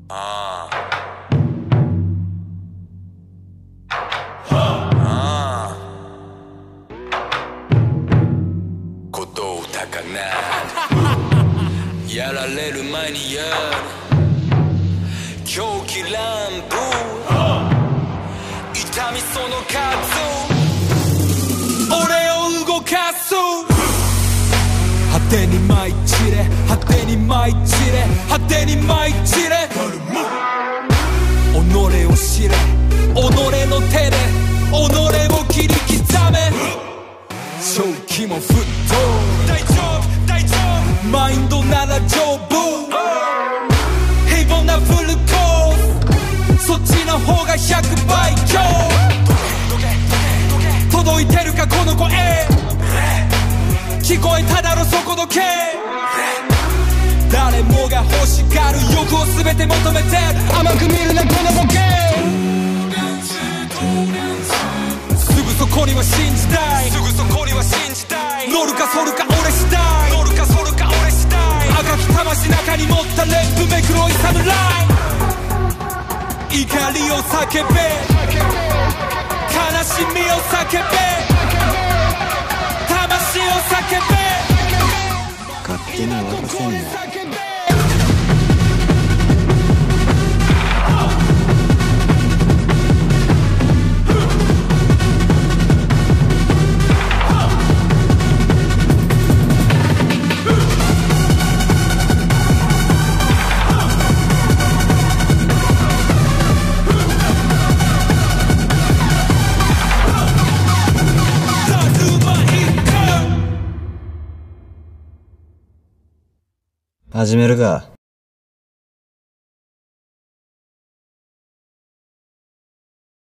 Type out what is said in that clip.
あ鼓動高鳴るやられる前にやる狂気乱舞痛みその数俺を動かす果てに舞い散れ果てに舞い散れ果てに舞い散れ己を知れ己の手で己を切り刻め正気も沸騰大丈夫大丈夫マインドなら丈夫平凡なフルコースそっちの方が100倍強届いてるかこの声聞こえただろそこのけ誰もが欲しがる欲を全て求めてる甘く見るなこのボケすぐそこには信じたいすぐそこには信じたい乗るか反るか俺次第乗るか反るか俺次第赤き魂中に持ったレップめ黒い侍怒りを叫べ悲しみを叫べ魂を叫べ勝手に渡せんな。始めるか。